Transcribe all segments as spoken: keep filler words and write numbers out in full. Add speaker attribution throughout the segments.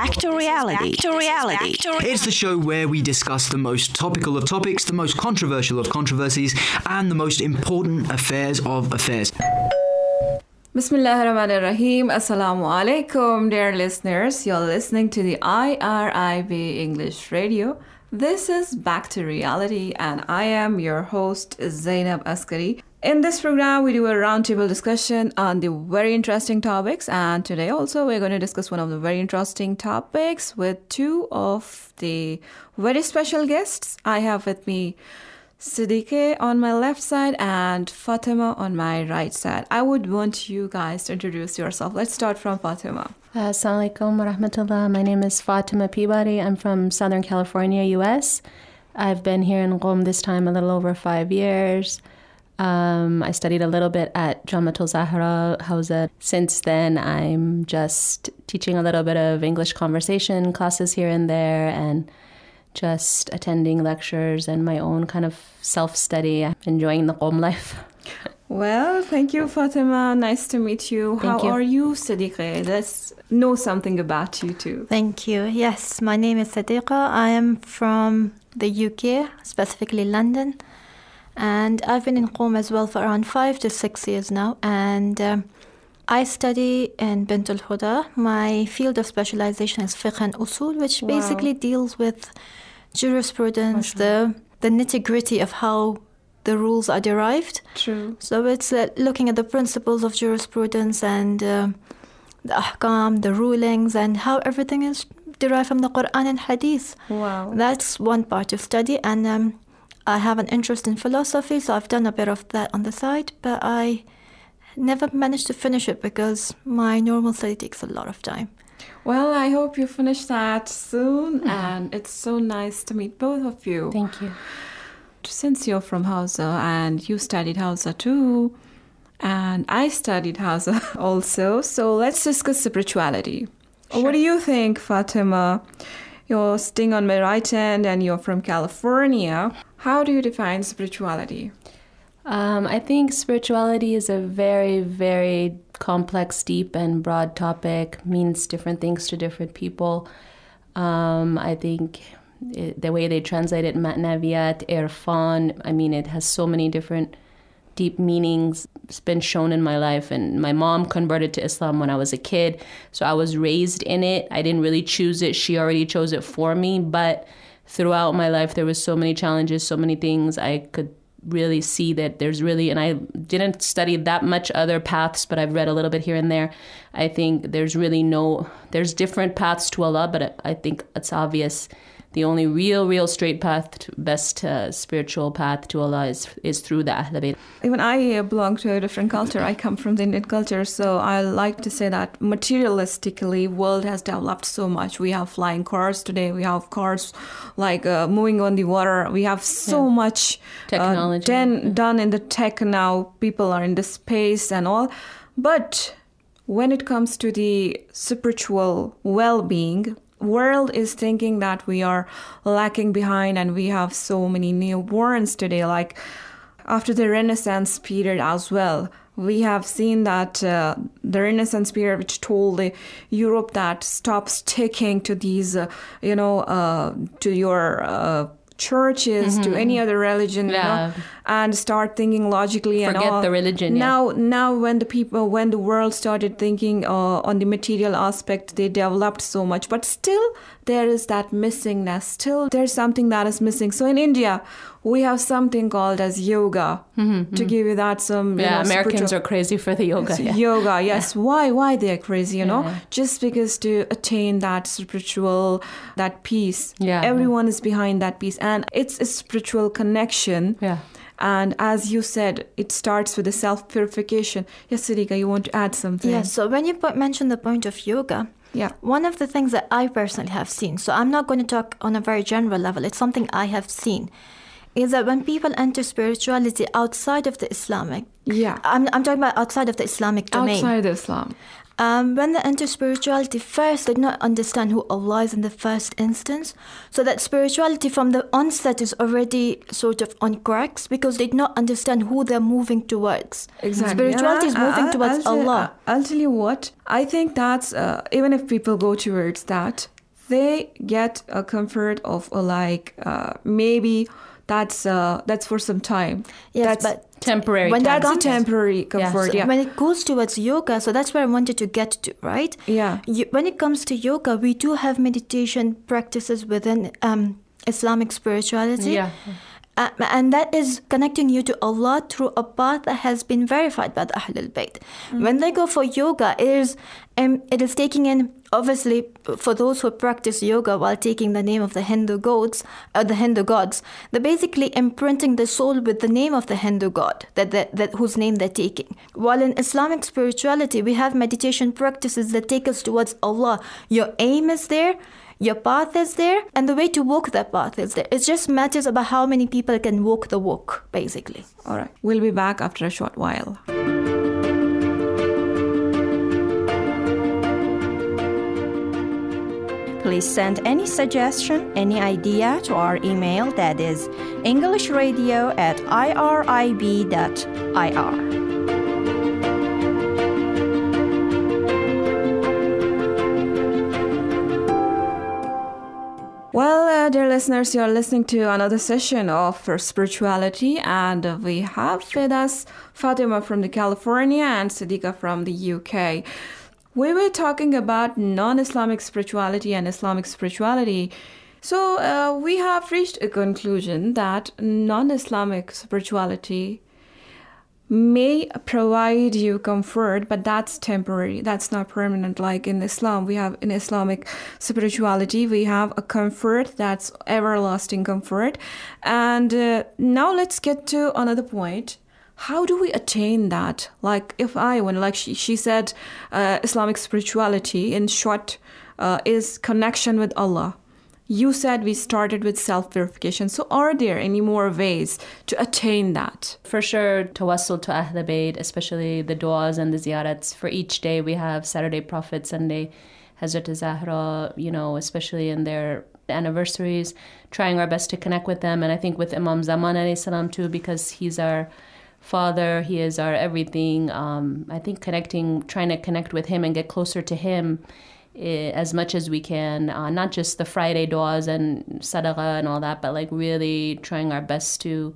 Speaker 1: Back to reality. Back to reality.
Speaker 2: It's the show where we discuss the most topical of topics, the most controversial of controversies, and the most important affairs of affairs.
Speaker 3: Bismillah ar-Rahman ar-Rahim. Assalamu alaikum, dear listeners. You're listening to the I R I B English Radio. This is Back to Reality, and I am your host, Zainab Askari. In this program, we do a roundtable discussion on the very interesting topics, and today also we're going to discuss one of the very interesting topics with two of the very special guests. I have with me Siddiqe on my left side and Fatima on my right side. I would want you guys to introduce yourself. Let's start from Fatima.
Speaker 4: Uh, Assalamu alaikum wa rahmatullah. My name is Fatima Peabody. I'm from Southern California, U S. I've been here in Qom this time a little over five years. Um, I studied a little bit at Jamatul Zahra Hawza. Since then, I'm just teaching a little bit of English conversation classes here and there and just attending lectures and my own kind of self-study, enjoying the Qom life.
Speaker 3: Well, thank you, Fatima. Nice to meet you.
Speaker 4: Thank
Speaker 3: How
Speaker 4: you.
Speaker 3: are you, Siddiqe? Let's know something about you too.
Speaker 5: Thank you. Yes, my name is Sadiqa. I am from the U K, specifically London. And I've been in Qom as well for around five to six years now. And um, I study in Bint al Huda. My field of specialization is fiqh and usul, which
Speaker 3: Wow.
Speaker 5: basically deals with jurisprudence, the, the nitty-gritty of how the rules are derived.
Speaker 3: True.
Speaker 5: So it's uh, looking at the principles of jurisprudence and uh, the ahkam, the rulings, and how everything is derived from the Quran and Hadith.
Speaker 3: Wow.
Speaker 5: That's one part of study. And um, I have an interest in philosophy, so I've done a bit of that on the side, but I never managed to finish it because my normal study takes a lot of time.
Speaker 3: Well, I hope you finish that soon, and it's so nice to meet both of you.
Speaker 4: Thank you.
Speaker 3: Since you're from Hausa and you studied Hausa too, and I studied Hausa also, so let's discuss spirituality.
Speaker 4: Sure.
Speaker 3: What do you think, Fatima? You're sitting on my right hand and you're from California. How do you define spirituality?
Speaker 4: Um, I think spirituality is a very, very complex, deep, and broad topic, means different things to different people. Um, I think it, the way they translate it, Ma'naviyat, Irfan, I mean, it has so many different deep meanings. It's been shown in my life, and my mom converted to Islam when I was a kid, so I was raised in it. I didn't really choose it. She already chose it for me, but throughout my life, there was so many challenges, so many things I could really see that there's really, and I didn't study that much other paths, but I've read a little bit here and there. I think there's really no, there's different paths to Allah, but I think it's obvious the only real, real straight path, to best uh, spiritual path to Allah is is through the Ahl Bayt.
Speaker 3: Even I uh, belong to a different culture. I come from the Indian culture, so I like to say that materialistically, world has developed so much. We have flying cars today. We have cars like uh, moving on the water. We have so
Speaker 4: Yeah.
Speaker 3: much
Speaker 4: Technology.
Speaker 3: Uh, den-
Speaker 4: Yeah.
Speaker 3: done in the tech now. People are in the space and all. But when it comes to the spiritual well-being, world is thinking that we are lacking behind, and we have so many newborns today. Like after the Renaissance period as well, we have seen that uh, the Renaissance period, which told the Europe that stop sticking to these, uh, you know, uh, to your uh, churches, to any other religion, you
Speaker 4: Yeah.
Speaker 3: know, and start thinking logically and
Speaker 4: Forget
Speaker 3: all.
Speaker 4: the religion, yeah.
Speaker 3: Now, now when the people, when the world started thinking uh, on the material aspect, they developed so much, but still there is that missingness. Still, there's something that is missing. So in India, we have something called as yoga. To give you that some, you
Speaker 4: Yeah,
Speaker 3: know,
Speaker 4: Americans
Speaker 3: spiritual-
Speaker 4: are crazy for the yoga. Yeah.
Speaker 3: Yoga, yes. Why? Why they're crazy? You know,
Speaker 4: Yeah.
Speaker 3: just because to attain that spiritual, that peace.
Speaker 4: Yeah.
Speaker 3: Everyone is behind that peace, and it's a spiritual connection.
Speaker 4: Yeah.
Speaker 3: And as you said, it starts with the self-purification. Yes, Siddiqa, you want to add something?
Speaker 5: Yeah, so when you po- mentioned the point of yoga,
Speaker 3: Yeah.
Speaker 5: one of the things that I personally have seen, so I'm not going to talk on a very general level, it's something I have seen, is that when people enter spirituality outside of the Islamic,
Speaker 3: Yeah.
Speaker 5: I'm, I'm talking about outside of the Islamic domain.
Speaker 3: Outside Islam.
Speaker 5: Um, when they enter spirituality, first they do not understand who Allah is in the first instance. So that spirituality from the onset is already sort of on cracks because they do not understand who they're moving towards.
Speaker 3: Exactly.
Speaker 5: Spirituality is
Speaker 3: And I-
Speaker 5: moving
Speaker 3: I-
Speaker 5: towards
Speaker 3: I'll tell-
Speaker 5: Allah.
Speaker 3: I'll tell you what, I think that's, uh, even if people go towards that, they get a comfort of uh, like uh, maybe that's uh, that's for some time.
Speaker 5: Yes,
Speaker 3: that's
Speaker 5: but
Speaker 4: temporary.
Speaker 5: when
Speaker 3: that's a
Speaker 5: comes-
Speaker 3: temporary comfort.
Speaker 5: So
Speaker 3: Yeah.
Speaker 5: when it goes towards yoga, so that's where I wanted to get to, right?
Speaker 3: Yeah.
Speaker 5: You, when it comes to yoga, we do have meditation practices within um, Islamic spirituality.
Speaker 4: Yeah.
Speaker 5: Uh, and that is connecting you to Allah through a path that has been verified by the Ahlul Bayt. Mm-hmm. When they go for yoga, it is, um, it is taking in, obviously, for those who practice yoga while taking the name of the Hindu gods, uh, the Hindu gods, they're basically imprinting the soul with the name of the Hindu god, that, that, that whose name they're taking. While in Islamic spirituality, we have meditation practices that take us towards Allah. Your aim is there. Your path is there, and the way to walk that path is there. It just matters about how many people can walk the walk, basically.
Speaker 3: All right. We'll be back after a short while.
Speaker 1: Please send any suggestion, any idea to our email, that is englishradio at irib dot I R.
Speaker 3: Well, uh, dear listeners, you're listening to another session of For Spirituality, and uh, we have with us Fatima from the California and Sadiqa from the U K. We were talking about non-Islamic spirituality and Islamic spirituality. So uh, we have reached a conclusion that non-Islamic spirituality may provide you comfort, but that's temporary. That's not permanent. Like in Islam, we have in Islamic spirituality, we have a comfort that's everlasting comfort. And uh, now let's get to another point. How do we attain that? Like if I, when like she, she said, uh, Islamic spirituality in short uh, is connection with Allah. You said we started with self-purification. So are there any more ways to attain that?
Speaker 4: For sure, tawassul to Ahl Bayt, especially the du'as and the ziyarats. For each day, we have Saturday Prophet, Sunday Hazrat Zahra, you know, especially in their anniversaries, trying our best to connect with them. And I think with Imam Zaman alayhi salam too, because he's our father, he is our everything. Um, I think connecting, trying to connect with him and get closer to him as much as we can, uh, not just the Friday du'as and sadaqah and all that, but like really trying our best to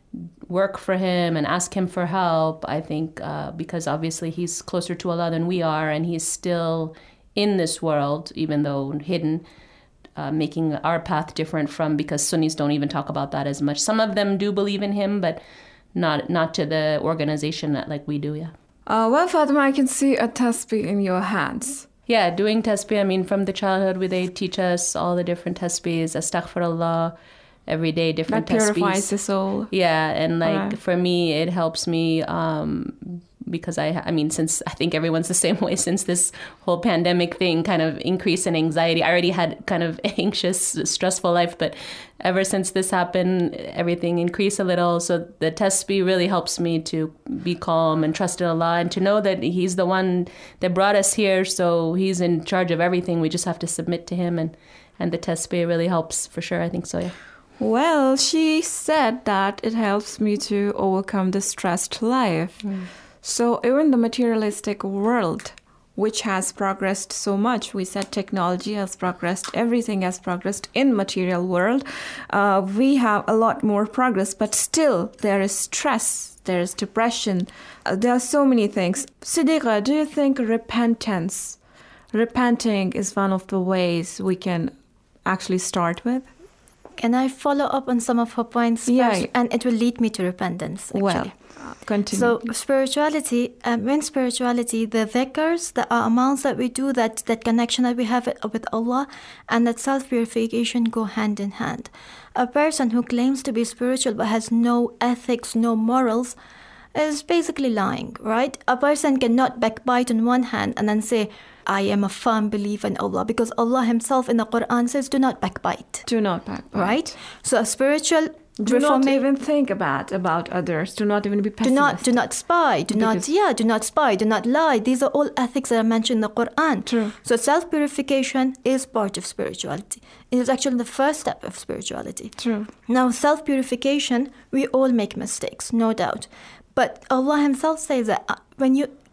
Speaker 4: work for him and ask him for help. I think uh, because obviously he's closer to Allah than we are, and he's still in this world, even though hidden, uh, making our path different from, because Sunnis don't even talk about that as much. Some of them do believe in him, but not not to the organization that like we do, yeah.
Speaker 3: Uh, well, Fatima, I can see a tasbih in your hands.
Speaker 4: Yeah, doing tasbih, I mean, from the childhood where they teach us all the different tasbihs, astaghfirullah, every day, different
Speaker 3: that
Speaker 4: tasbihs.
Speaker 3: purifies the soul.
Speaker 4: Yeah, and like
Speaker 3: Right.
Speaker 4: for me, it helps me um, because I, I mean, since I think everyone's the same way, since this whole pandemic thing kind of increase in anxiety. I already had kind of anxious, stressful life, but ever since this happened, everything increased a little. So the tasbih really helps me to be calm and trust in Allah and to know that He's the one that brought us here. So He's in charge of everything. We just have to submit to Him, and, and the tasbih really helps for sure. I think so, yeah.
Speaker 3: Well, she said that it helps me to overcome the stressed life. Mm. So even the materialistic world, which has progressed so much, we said technology has progressed, everything has progressed in material world. Uh, we have a lot more progress, but still there is stress, there is depression. Uh, there are so many things. Sadiqa, do you think repentance, repenting is one of the ways we can actually start with?
Speaker 5: Can I follow up on some of her points
Speaker 3: Yeah,
Speaker 5: first?
Speaker 3: yeah.
Speaker 5: And it will lead me to repentance, actually.
Speaker 3: Well, uh, continue.
Speaker 5: So spirituality, um, in spirituality, the dhikrs, the amounts that we do, that, that connection that we have with Allah, and that self-purification go hand in hand. A person who claims to be spiritual but has no ethics, no morals, is basically lying, right? A person cannot backbite on one hand and then say, I am a firm believer in Allah, because Allah Himself in the Quran says, do not backbite.
Speaker 3: Do not backbite.
Speaker 5: Right? So a spiritual
Speaker 3: Do not
Speaker 5: reforma-
Speaker 3: even think about about others. Do not even be
Speaker 5: Do
Speaker 3: pessimistic.
Speaker 5: not, do not spy. Do not,
Speaker 3: Because-
Speaker 5: yeah, do not spy. Do not lie. These are all ethics that are mentioned in the Quran.
Speaker 3: True.
Speaker 5: So self-purification is part of spirituality. It is actually the first step of spirituality.
Speaker 3: True.
Speaker 5: Now, self-purification, we all make mistakes, no doubt. But Allah Himself says that uh, when you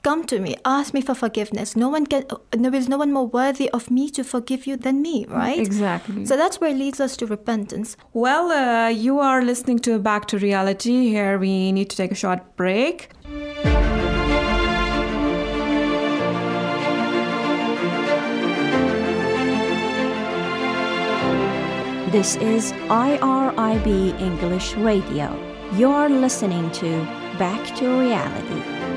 Speaker 5: come to me, ask me for forgiveness. No one can, there is no one more worthy of me to forgive you than me, right?
Speaker 3: Exactly.
Speaker 5: So that's where it leads us to repentance.
Speaker 3: Well, uh, you are listening to Back to Reality. Here we need to take a short break.
Speaker 1: This is I R I B English Radio. You're listening to Back to Reality.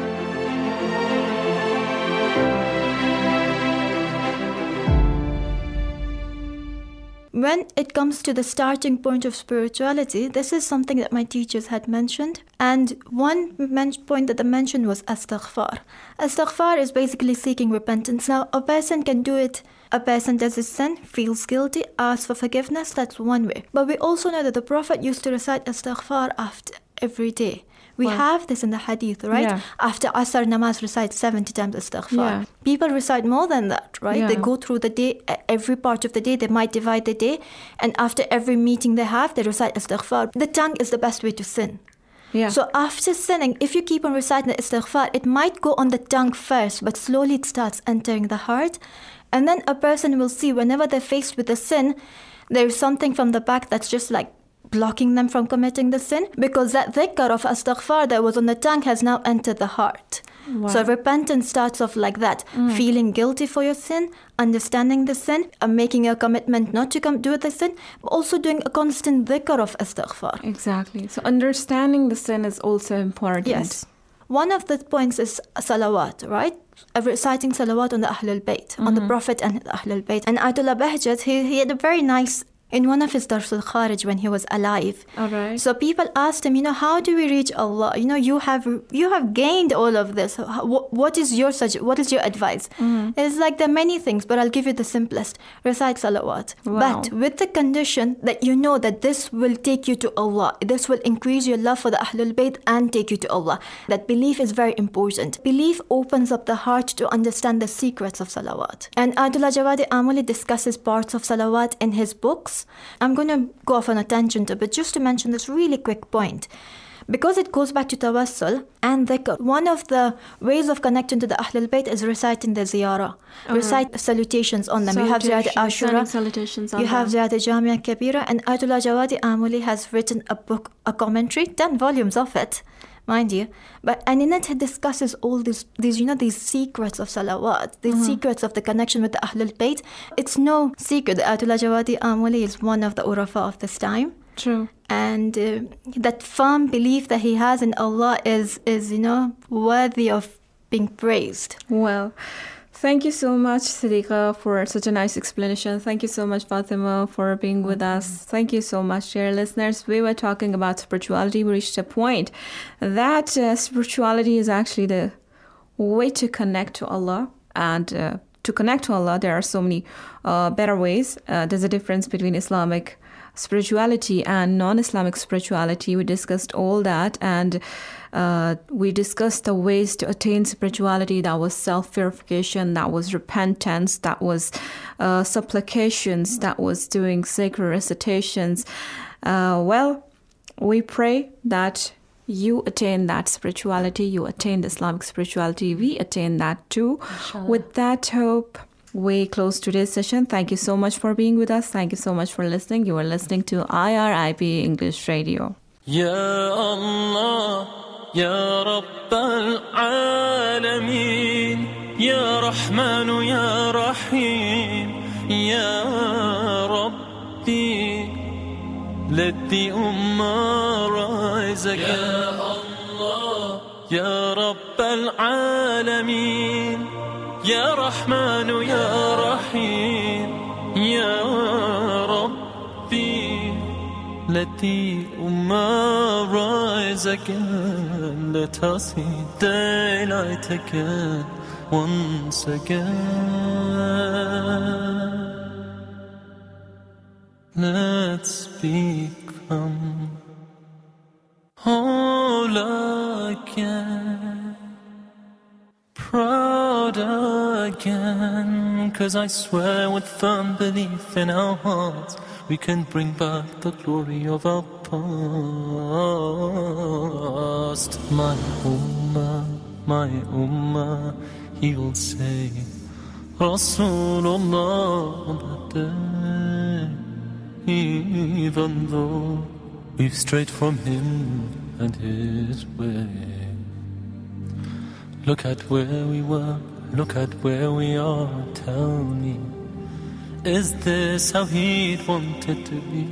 Speaker 5: When it comes to the starting point of spirituality, this is something that my teachers had mentioned. And one men- point that they mentioned was astaghfar. Astaghfar is basically seeking repentance. Now, a person can do it. A person does a sin, feels guilty, asks for forgiveness. That's one way. But we also know that the Prophet used to recite astaghfar after every day. We wow. have this in the hadith, right?
Speaker 3: Yeah.
Speaker 5: After Asr namaz, recite seventy times astaghfar.
Speaker 3: Yeah.
Speaker 5: People recite more than that, right?
Speaker 3: Yeah.
Speaker 5: They go through the day, every part of the day, they might divide the day. And after every meeting they have, they recite astaghfar. The tongue is the best way to sin.
Speaker 3: Yeah.
Speaker 5: So after sinning, if you keep on reciting the istighfar, it might go on the tongue first, but slowly it starts entering the heart. And then a person will see whenever they're faced with a sin, there's something from the back that's just like blocking them from committing the sin, because that dhikr of astaghfar that was on the tongue has now entered the heart.
Speaker 3: Wow.
Speaker 5: So repentance starts off like that, mm. feeling guilty for your sin, understanding the sin, and making a commitment not to come do the sin, but also doing a constant dhikr of astaghfar.
Speaker 3: Exactly. So understanding the sin is also important.
Speaker 5: Yes. One of the points is salawat, right? Reciting salawat on the Ahlul Bayt, mm-hmm. on the Prophet and the Ahlul Bayt. And Ayatollah Bahjat, he, he had a very nice, in one of his Dars al-Kharij when he was alive.
Speaker 3: All right.
Speaker 5: So people asked him, you know, how do we reach Allah? You know, you have you have gained all of this. What, what is your such? What is your advice? Mm-hmm. It's like there are many things, but I'll give you the simplest. Recite salawat.
Speaker 3: Wow.
Speaker 5: But with the condition that you know that this will take you to Allah. This will increase your love for the Ahlul Bayt and take you to Allah. That belief is very important. Belief opens up the heart to understand the secrets of salawat. And Ayatollah Jawadi Amuli discusses parts of salawat in his books. I'm going to go off on a tangent a bit just to mention this really quick point. Because it goes back to tawassul and dhikr. One of the ways of connecting to the Ahlul Bayt is reciting the ziyarah. Uh-huh. Recite salutations on them.
Speaker 3: Salutation,
Speaker 5: you have Ziyarat Ashura,
Speaker 3: salutations on
Speaker 5: you have
Speaker 3: them.
Speaker 5: Ziyarat Jamia Kabira, and Ayatollah Jawadi Amuli has written a book, a commentary, ten volumes of it, mind you. But and in it, he discusses all these, these, you know, these secrets of salawat, these mm-hmm. secrets of the connection with the Ahlul Bayt. It's no secret that Ayatollah Jawadi Amuli is one of the urafa of this time.
Speaker 3: True.
Speaker 5: And uh, that firm belief that he has in Allah is, is, you know, worthy of being praised.
Speaker 3: Well, thank you so much, Sadiqa, for such a nice explanation. Thank you so much, Fatima, for being with us. Thank you so much, dear listeners. We were talking about spirituality. We reached a point that uh, spirituality is actually the way to connect to Allah. And uh, to connect to Allah, there are so many uh, better ways. Uh, there's a difference between Islamic spirituality and non-Islamic spirituality. We discussed all that, and uh, we discussed the ways to attain spirituality. That was self-purification, that was repentance, that was uh, supplications, that was doing sacred recitations. Uh, well, we pray that you attain that spirituality, you attain the Islamic spirituality, we attain that too. Inshallah. With that hope, we close today's session. Thank you so much for being with us. Thank you so much for listening. You are listening to I R I B English Radio.
Speaker 6: Ya Allah, Ya Rabbal Alameen, Ya Rahman, Ya Rahim, Ya Rabbi, let the Ummah rise again. Ya Allah, Ya Rabbal Alameen, Ya Rahman, Ya Rahim, Ya Rabbi, let the Ummah rise again. Let us see daylight again, once again. Let's become whole again, proud again, 'cause I swear with firm belief in our hearts we can bring back the glory of our past. My ummah my ummah, he will say, Rasulullah, on that day, even though we've strayed from him and his way. Look at where we were, look at where we are, tell me, is this how he'd want it to be?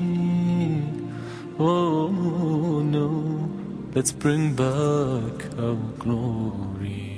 Speaker 6: Oh no, let's bring back our glory.